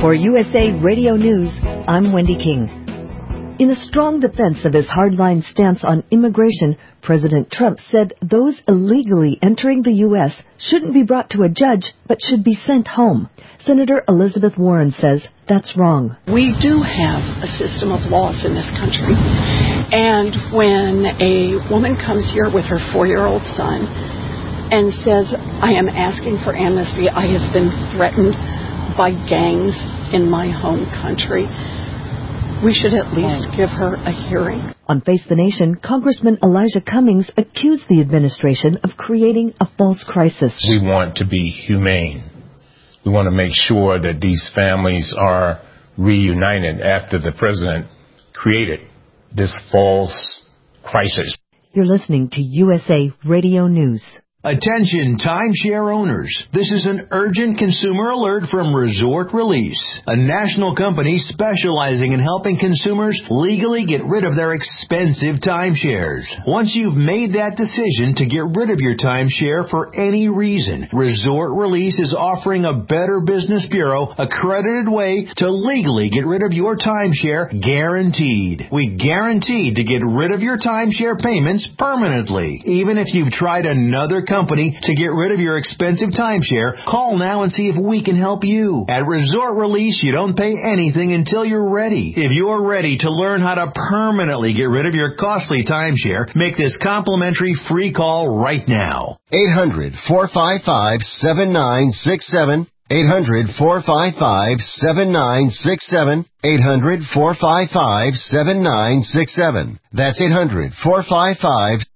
For USA Radio News, I'm Wendy King. In a strong defense of his hardline stance on immigration, President Trump said those illegally entering the U.S. shouldn't be brought to a judge, but should be sent home. Senator Elizabeth Warren says that's wrong. We do have a system of laws in this country. And when a woman comes here with her 4-year-old son and says, I am asking for amnesty, I have been threatened by gangs in my home country, we should at least give her a hearing. On Face the Nation, Congressman Elijah Cummings accused the administration of creating a false crisis. We want to be humane. We want to make sure that these families are reunited after the president created this false crisis. You're listening to USA Radio News. Attention timeshare owners. This is an urgent consumer alert from Resort Release, a national company specializing in helping consumers legally get rid of their expensive timeshares. Once you've made that decision to get rid of your timeshare for any reason, Resort Release is offering a Better Business Bureau accredited way to legally get rid of your timeshare, guaranteed. We guarantee to get rid of your timeshare payments permanently. Even if you've tried another company to get rid of your expensive timeshare, call now and see if we can help you. At Resort Release, you don't pay anything until you're ready. If you're ready to learn how to permanently get rid of your costly timeshare, make this complimentary free call right now. 800-455-7967. 800-455-7967. 800-455-7967. That's 800-455-7967.